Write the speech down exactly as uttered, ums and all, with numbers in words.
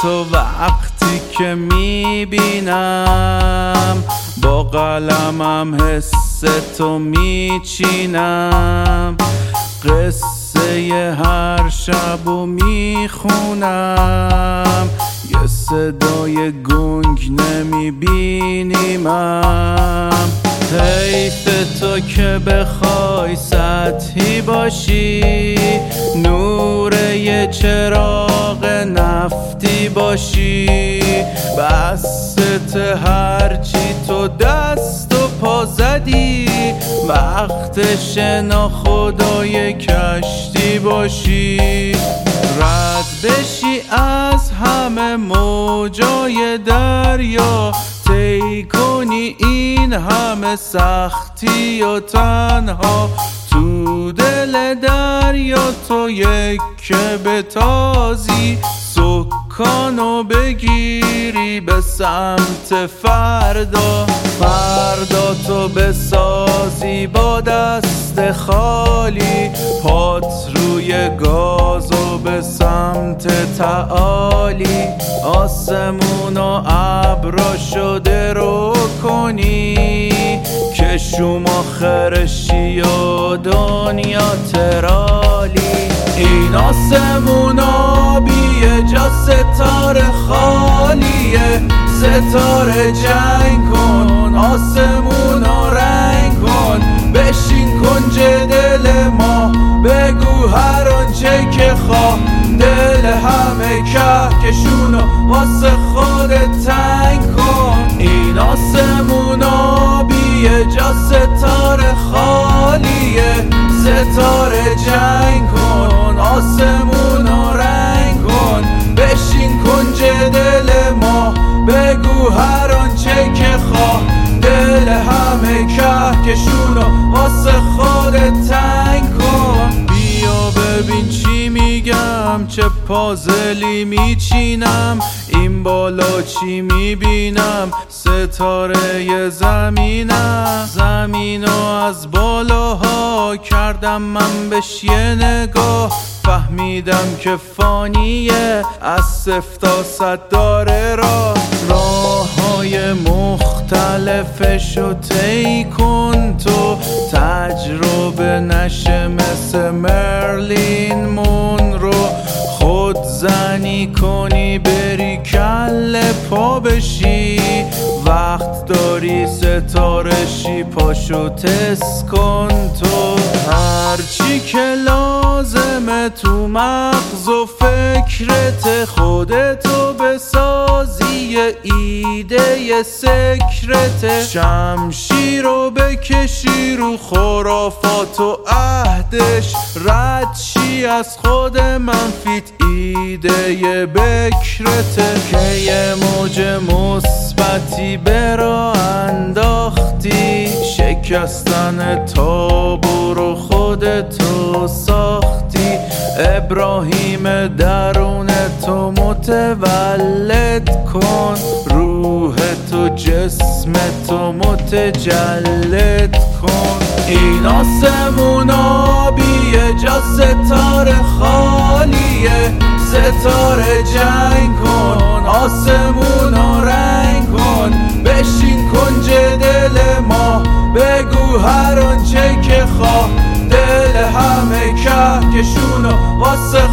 تو وقتی که میبینم، با قلمم حس تو میچینم. قصه هر شبو میخونم، یه صدای گنگ نمیبینیمم. حیف تو که بخوای سطحی باشی، نور یه چراغ نفتی باشی. بست هرچی تو دست و پا زدی، وقتش ناخدای کشتی باشی. رد بشی از همه موجای دریا، طی کنی این همه سختی و تنها. تو دل دریا تو یک که بتازی، سکانو بگیری به سمت فردا. فردا تو بسازی با دست خالی، پات روی گاز و به سمت تعالی. آسمون و ابرا شده رو کنی، که شما خرشی و دنیا ترالی. این آسمون آبیه، جا ستاره خالیه. ستاره جنگ کن، آسمون ها رنگ کن. بشین کنج دل ما، بگو هر آنچه که خواه. دل همه کهکشونو واسه خودت تنگ کن. این آسمون آبیه، جا ستاره خالیه. ستاره جنگ کن، آسمون ها رنگ کن. بشین کنج دل ما، بگو هر آنچه که خواه. دل همه کهکشونو واسه خودت تنگ کن. بیا ببین چی میگم، چه پازلی میچینم. این بالا چی میبینم، ستاره زمینم. زمینو از بالاها کردم من بهش یه نگاه. فهمیدم که فانیه، از صفر تا صد داره راه. راه های مختلفشو طی کن تو، تجربه نشه مثل مرلین مونرو. خود زنی کنی بری کل پا بشی، وقت داری ستارشی پاشو تست کن تو. هرچی که لازمه تو مغز و فکرت، خودتو بسازی یه ایده یه سکرت. شمشیر رو بکشی رو خرافات و عهدش، رد شی از خود منفیت ایده یه بکرته. که یه موج مثبتی برا انداختی، شکستن تابو رو خودتو ساختی. ابراهیم درون تو متولد کن، روح تو جسم تو متجلد کن. این آسمون آبیه، جا ستاره خالیه. ستاره جنگ کن، آسمون ها رنگ کن. بشین کنج دل ما، بگو هر آنچه که خواه. دل همه کهکشونو واسه